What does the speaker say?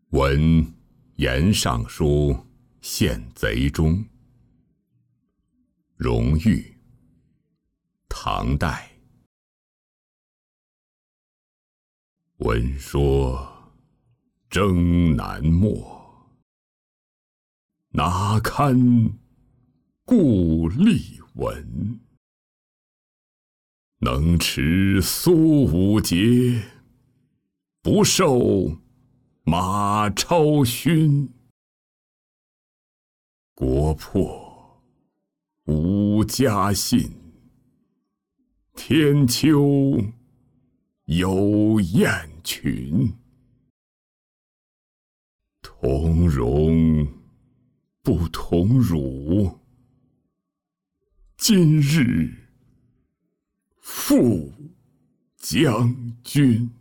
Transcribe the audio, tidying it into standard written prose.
闻严尚书献贼中。荣誉，唐代。闻说征南没，哪堪故吏闻。能持苏武节，不受马超勋。国破无家信，天秋有雁群。同荣不同辱，今日负将军。